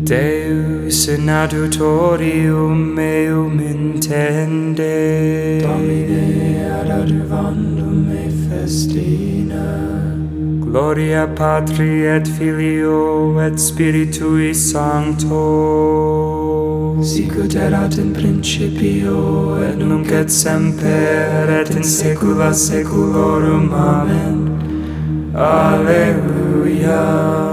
Deus in adjutorium meum intende, Domine ad adjuvandum me festina. Gloria Patri et Filio et Spiritui Sancto, Sicut erat in principio, et nunc et semper, et in saecula saeculorum. Amen. Alleluia.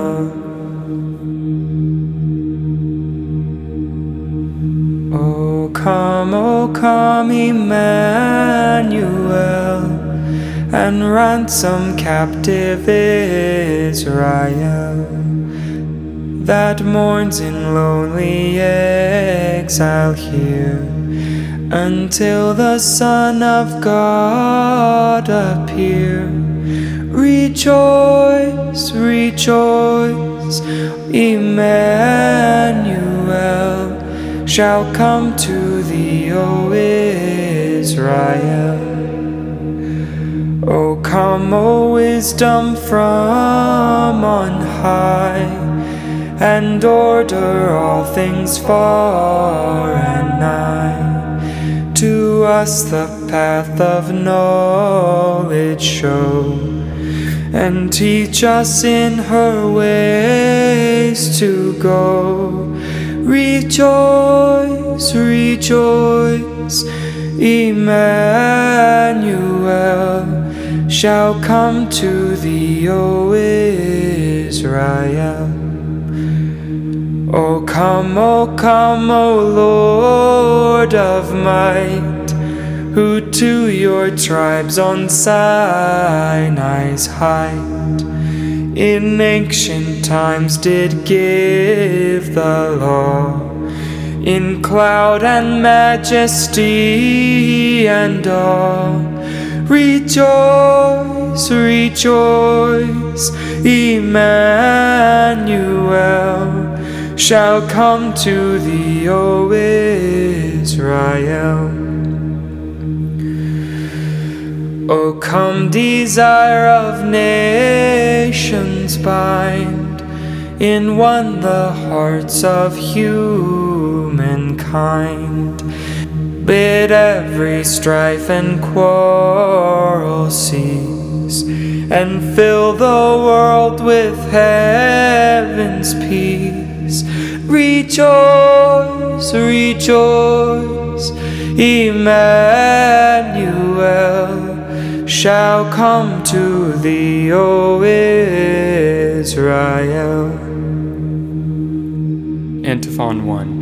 O come, Emmanuel, and ransom captive Israel, that mourns in lonely exile here, until the Son of God appear. Rejoice, rejoice, Emmanuel shall come to thee, O Israel. O come, O wisdom from on high, and order all things far and nigh. To us the path of knowledge show, and teach us in her ways to go. Rejoice, rejoice, Emmanuel shall come to thee, O Israel. O come, O Lord of might, who to your tribes on Sinai's height in ancient times did give the law, in cloud and majesty and awe. Rejoice, rejoice, Emmanuel shall come to thee, O Israel. O come, desire of nations, bind in one the hearts of humankind. Bid every strife and quarrel cease, and fill the world with heaven's peace. Rejoice, rejoice, Emmanuel shall come to thee, O Israel. Antiphon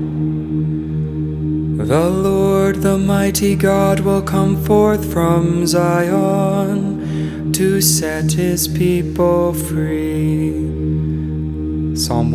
1. The Lord, the mighty God, will come forth from Zion to set his people free. Psalm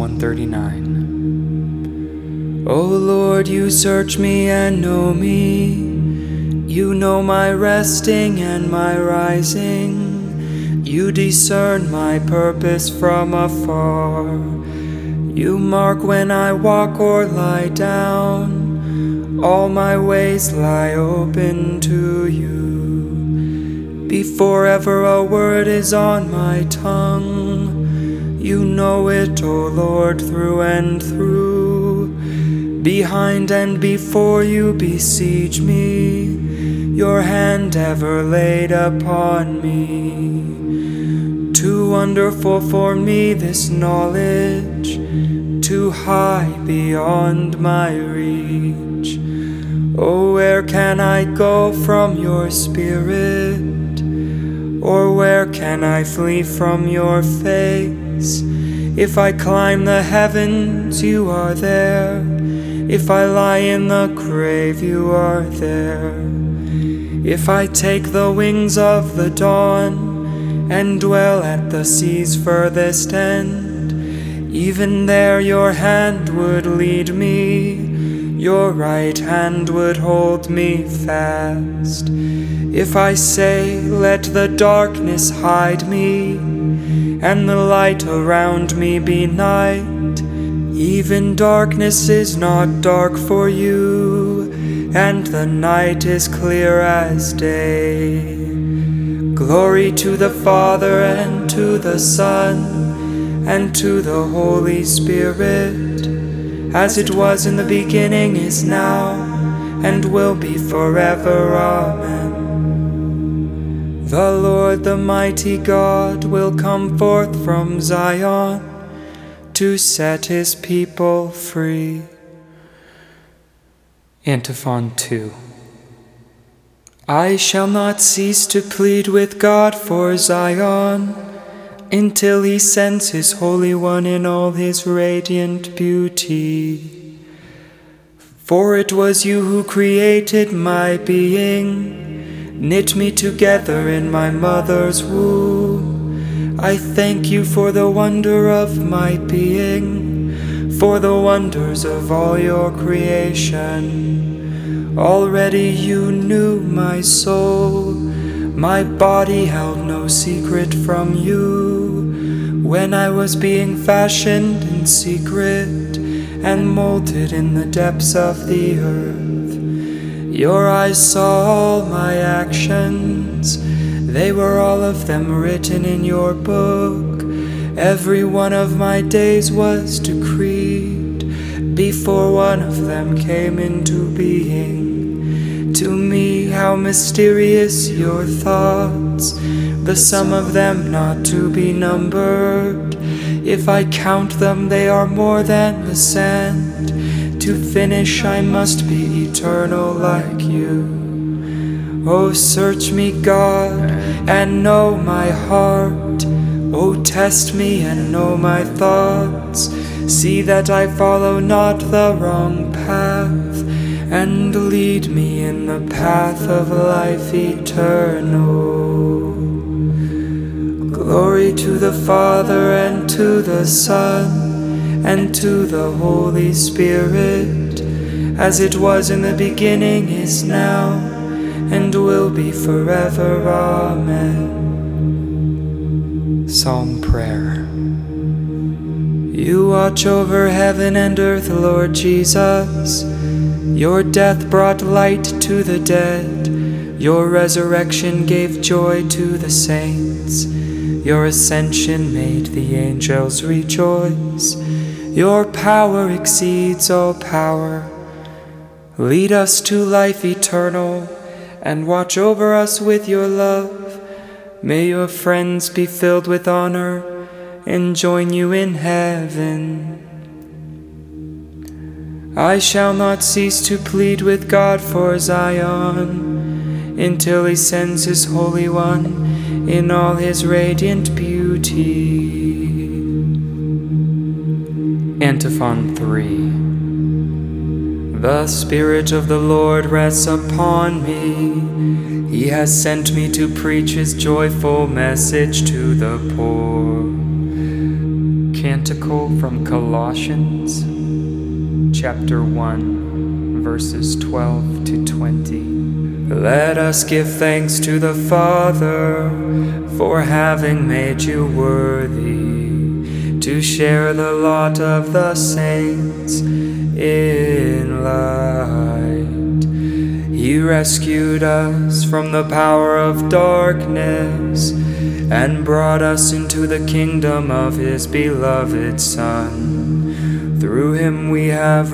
139. O Lord, you search me and know me. You know my resting and my rising. You discern my purpose from afar. You mark when I walk or lie down. All my ways lie open to you. Before ever a word is on my tongue, you know it, O Lord, through and through. Behind and before you besiege me, your hand ever laid upon me. Too wonderful for me this knowledge, too high beyond my reach. Oh, where can I go from your spirit? Or where can I flee from your face? If I climb the heavens, you are there. If I lie in the grave, you are there. If I take the wings of the dawn and dwell at the sea's furthest end, even there your hand would lead me, your right hand would hold me fast. If I say, let the darkness hide me, and the light around me be night, even darkness is not dark for you, and the night is clear as day. Glory to the Father, and to the Son, and to the Holy Spirit, as it was in the beginning, is now, and will be forever. Amen. The Lord, the mighty God, will come forth from Zion to set his people free. Antiphon 2. I shall not cease to plead with God for Zion, until he sends his Holy One in all his radiant beauty. For it was you who created my being, knit me together in my mother's womb. I thank you for the wonder of my being, for the wonders of all your creation. Already you knew my soul, my body held no secret from you. When I was being fashioned in secret and molded in the depths of the earth, your eyes saw all my actions. They were all of them written in your book. Every one of my days was decreed before one of them came into being. To me, how mysterious your thoughts, the sum of them not to be numbered. If I count them, they are more than the sand. To finish, I must be eternal like you. Oh, search me, God, and know my heart. Oh, test me and know my thoughts. See that I follow not the wrong path, and lead me in the path of life eternal. Glory to the Father, and to the Son, and to the Holy Spirit, as it was in the beginning, is now, and will be forever. Amen. Psalm Prayer. You watch over heaven and earth, Lord Jesus. Your death brought light to the dead. Your resurrection gave joy to the saints. Your ascension made the angels rejoice. Your power exceeds all power. Lead us to life eternal, and watch over us with your love. May your friends be filled with honor and join you in heaven. I shall not cease to plead with God for Zion, until he sends his Holy One in all his radiant beauty. Antiphon 3. The Spirit of the Lord rests upon me. He has sent me to preach his joyful message to the poor. Canticle from Colossians, chapter 1, verses 12 to 20. Let us give thanks to the Father for having made you worthy to share the lot of the saints in light. He rescued us from the power of darkness and brought us into the kingdom of his beloved Son. Through him we have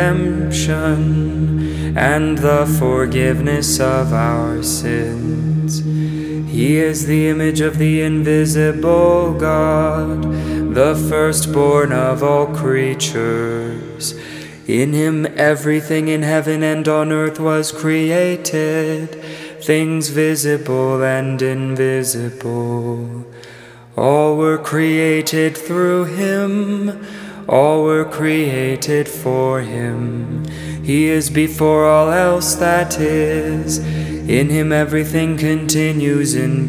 redemption and the forgiveness of our sins. He is the image of the invisible God, the firstborn of all creatures. In him everything in heaven and on earth was created, things visible and invisible. All were created through him. All were created for him. He is before all else that is. In him everything continues in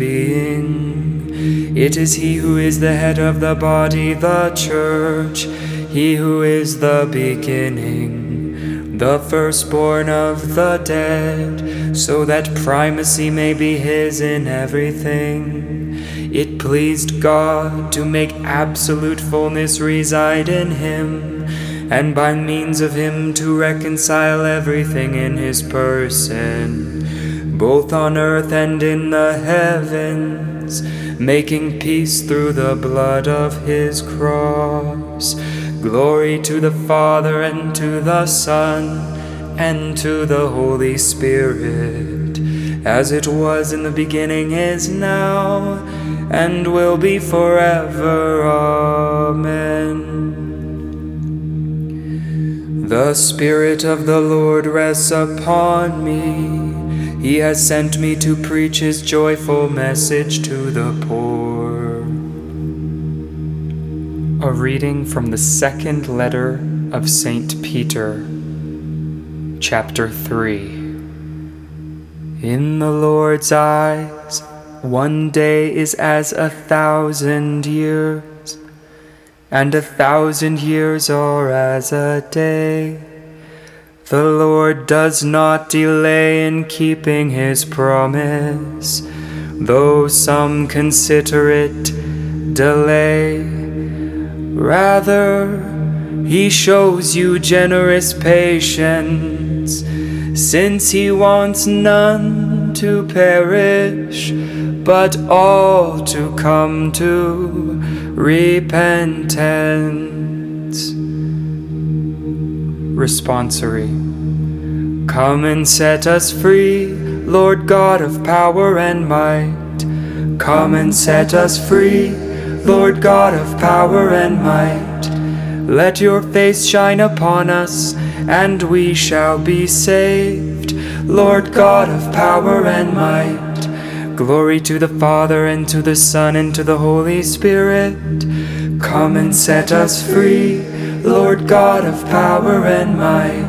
being. It is he who is the head of the body, the church, he who is the beginning, the firstborn of the dead, so that primacy may be his in everything. It pleased God to make absolute fullness reside in him, and by means of him to reconcile everything in his person, both on earth and in the heavens, making peace through the blood of his cross. Glory to the Father, and to the Son, and to the Holy Spirit, as it was in the beginning, is now, and will be forever. Amen. The Spirit of the Lord rests upon me. He has sent me to preach His joyful message to the poor. A reading from the second letter of St. Peter, chapter 3. In the Lord's eyes, one day is as 1,000 years, and 1,000 years are as a day. The Lord does not delay in keeping His promise, though some consider it delay. Rather, He shows you generous patience, since He wants none to perish, but all to come to repentance. Responsory. Come and set us free, Lord God of power and might. Come and set us free, Lord God of power and might. Let your face shine upon us, and we shall be saved, Lord God of power and might. Glory to the Father, and to the Son, and to the Holy Spirit. Come and set us free, Lord God of power and might.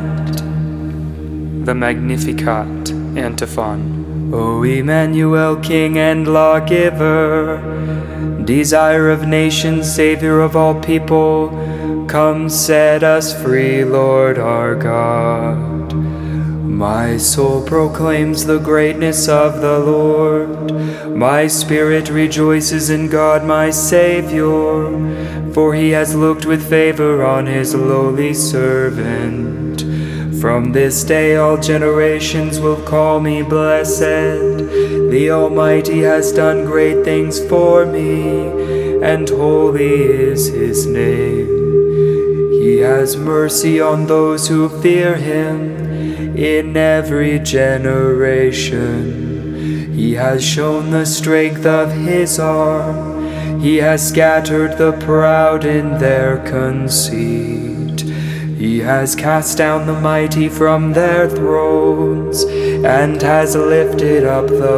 The Magnificat Antiphon. O Emmanuel, King and Lawgiver, Desire of nations, Savior of all people, come set us free, Lord our God. My soul proclaims the greatness of the Lord. My spirit rejoices in God my Savior, for He has looked with favor on His lowly servant. From this day all generations will call me blessed. The Almighty has done great things for me, and holy is His name. He has mercy on those who fear Him in every generation. He has shown the strength of His arm. He has scattered the proud in their conceit. He has cast down the mighty from their thrones, and has lifted up the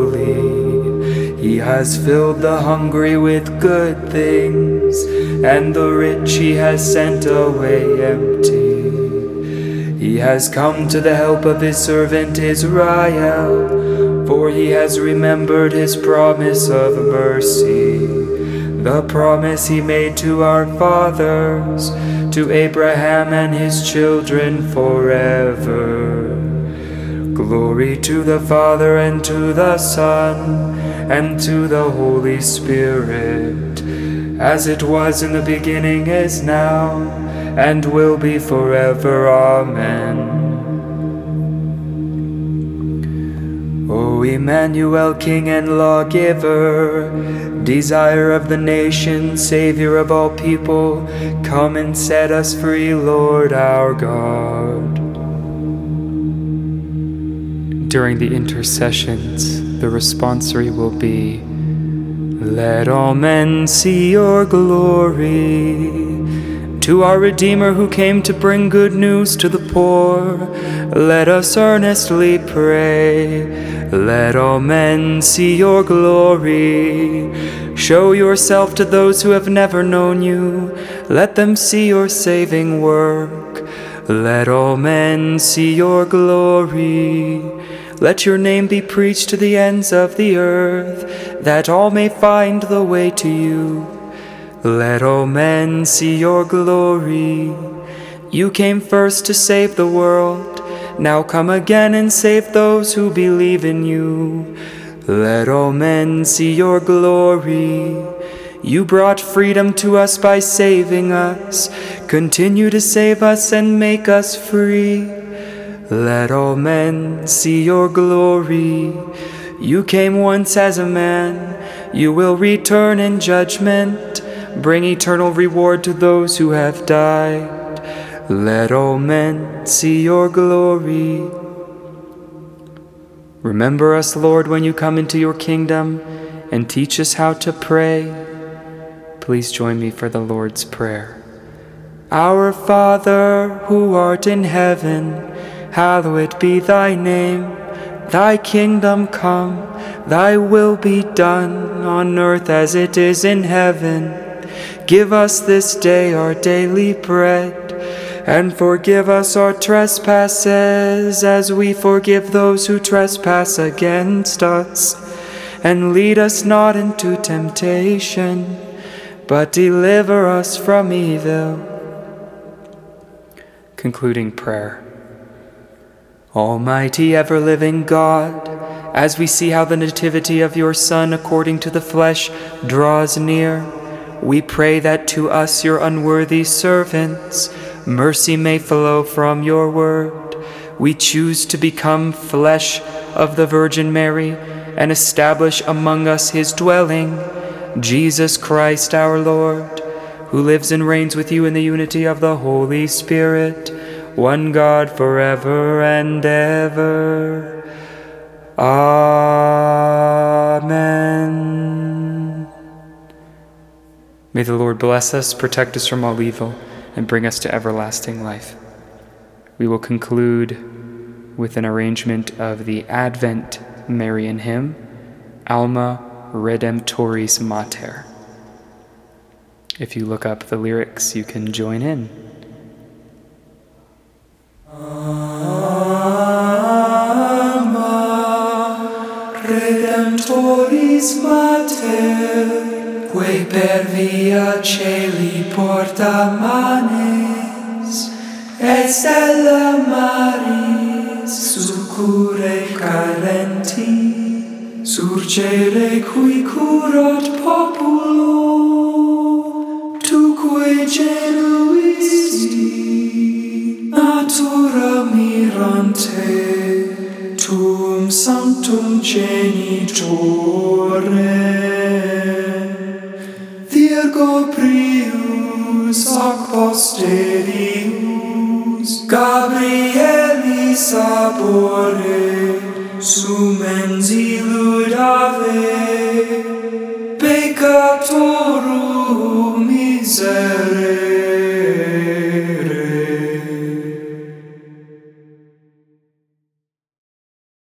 lowly. He has filled the hungry with good things, and the rich He has sent away empty. He has come to the help of His servant Israel, for He has remembered His promise of mercy, the promise He made to our fathers, to Abraham and his children forever. Glory to the Father, and to the Son, and to the Holy Spirit, as it was in the beginning, is now, and will be forever. Amen. O Emmanuel, King and Lawgiver, Desire of the nations, Savior of all people, come and set us free, Lord our God. During the intercessions, the responsory will be, let all men see your glory. To our Redeemer who came to bring good news to the poor, let us earnestly pray. Let all men see your glory. Show yourself to those who have never known you. Let them see your saving work. Let all men see your glory. Let your name be preached to the ends of the earth, that all may find the way to you. Let all men see your glory. You came first to save the world. Now come again and save those who believe in you. Let all men see your glory. You brought freedom to us by saving us. Continue to save us and make us free. Let all men see your glory. You came once as a man. You will return in judgment. bring eternal reward to those who have died. Let all men see your glory. Remember us, Lord, when you come into your kingdom, and teach us how to pray. Please join me for the Lord's Prayer. Our Father, who art in heaven, hallowed be thy name. Thy kingdom come, thy will be done, on earth as it is in heaven. Give us this day our daily bread, and forgive us our trespasses, as we forgive those who trespass against us. And lead us not into temptation, but deliver us from evil. Concluding prayer. Almighty, ever-living God, as we see how the nativity of your Son according to the flesh draws near, we pray that to us, your unworthy servants, mercy may flow from your word. We choose to become flesh of the Virgin Mary and establish among us his dwelling, Jesus Christ our Lord, who lives and reigns with you in the unity of the Holy Spirit, one God forever and ever. Amen. May the Lord bless us, protect us from all evil, and bring us to everlasting life. We will conclude with an arrangement of the Advent Marian hymn, Alma Redemptoris Mater. If you look up the lyrics, you can join in. Alma Redemptoris Mater, quae per via celi porta manes, et stella Maris succure carenti, surgere qui curat populo, tuque genuisti, natura mirante, tuum sanctum genitore. Virgo prius ac posterius, Gabrieli sabore, sumens illum